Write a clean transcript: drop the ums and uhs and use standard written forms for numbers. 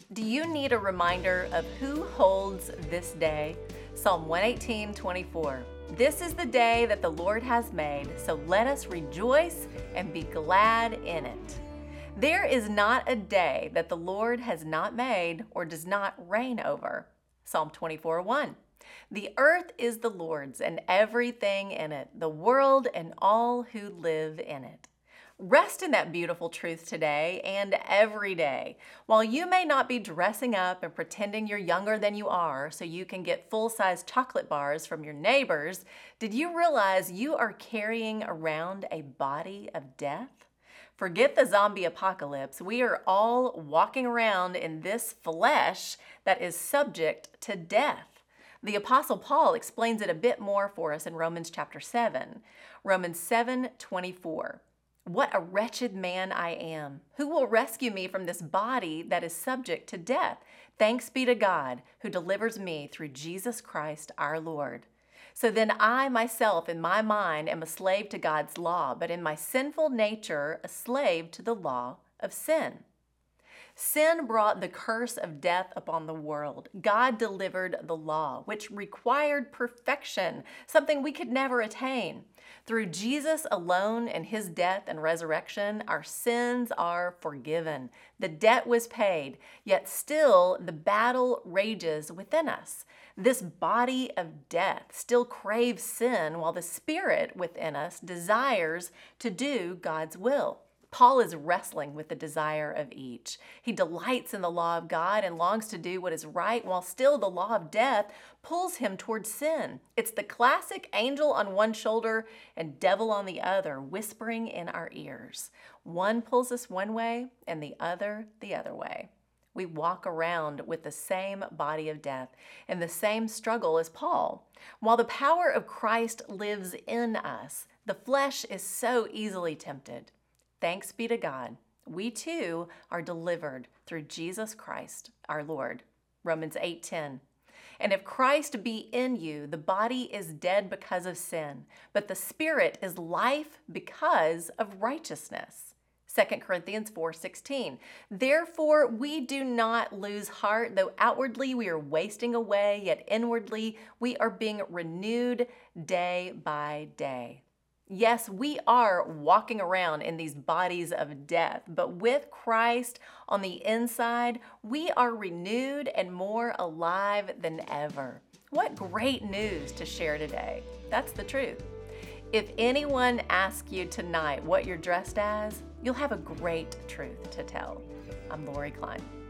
Do you need a reminder of who holds this day? Psalm 118:24. This is the day that the Lord has made, so let us rejoice and be glad in it. There is not a day that the Lord has not made or does not reign over. Psalm 24:1. The earth is the Lord's and everything in it, the world and all who live in it. Rest in that beautiful truth today and every day. While you may not be dressing up and pretending you're younger than you are so you can get full-size chocolate bars from your neighbors, did you realize you are carrying around a body of death? Forget the zombie apocalypse. We are all walking around in this flesh that is subject to death. The Apostle Paul explains it a bit more for us in Romans chapter 7. Romans 7:24. What a wretched man I am. Who will rescue me from this body that is subject to death? Thanks be to God who delivers me through Jesus Christ our Lord. So then I myself in my mind am a slave to God's law, but in my sinful nature a slave to the law of sin. Sin brought the curse of death upon the world. God delivered the law, which required perfection, something we could never attain. Through Jesus alone and his death and resurrection, our sins are forgiven. The debt was paid, yet still the battle rages within us. This body of death still craves sin, while the spirit within us desires to do God's will. Paul is wrestling with the desire of each. He delights in the law of God and longs to do what is right, while still the law of death pulls him towards sin. It's the classic angel on one shoulder and devil on the other, whispering in our ears. One pulls us one way and the other way. We walk around with the same body of death and the same struggle as Paul. While the power of Christ lives in us, the flesh is so easily tempted. Thanks be to God, we too are delivered through Jesus Christ our Lord. Romans 8:10. And if Christ be in you, the body is dead because of sin, but the spirit is life because of righteousness. 2 Corinthians 4:16. Therefore we do not lose heart, though outwardly we are wasting away, yet inwardly we are being renewed day by day. Yes, we are walking around in these bodies of death, but with Christ on the inside, we are renewed and more alive than ever. What great news to share today. That's the truth. If anyone asks you tonight what you're dressed as, you'll have a great truth to tell. I'm Lori Klein.